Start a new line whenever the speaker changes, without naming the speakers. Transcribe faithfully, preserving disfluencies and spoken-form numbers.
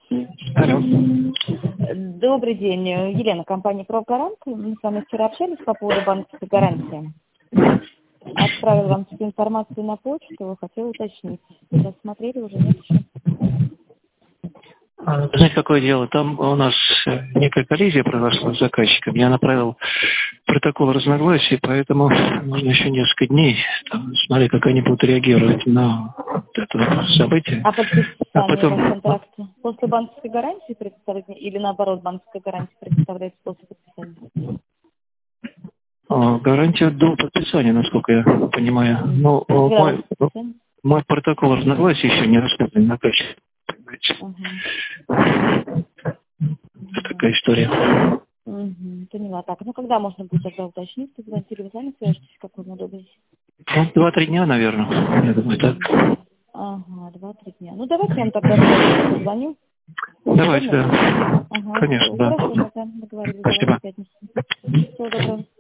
Алло.
Добрый день. Елена, компания «Профгарант». Мы с вами вчера общались по поводу банковской гарантии. Отправила вам всю информацию на почту, хотела уточнить. Рассмотрели уже, нет еще?
А, знаете, какое дело? Там у нас некая коллизия произошла с заказчиком. Я направил протокол разногласий, поэтому нужно еще несколько дней там, смотреть, как они будут реагировать на вот это событие.
А подписание
А потом...
контракта после банковской гарантии представляете или наоборот банковская гарантия представляется после подписания?
А, гарантия до подписания, насколько я понимаю. Но мой, мой протокол разногласий еще не рассмотрен на качестве.
Угу.
Такая история.
Угу, поняла. Так, ну когда можно будет тогда уточнить, когда вы сами свяжетесь, как вам удобнее?
Ну, два-три дня, наверное. Я думаю, так.
Ага, два-три дня. Ну давайте я вам тогда позвоню.
Давайте, да.
Ага,
конечно, да.
хорошо, тогда договорились.
Спасибо.
Всего доброго.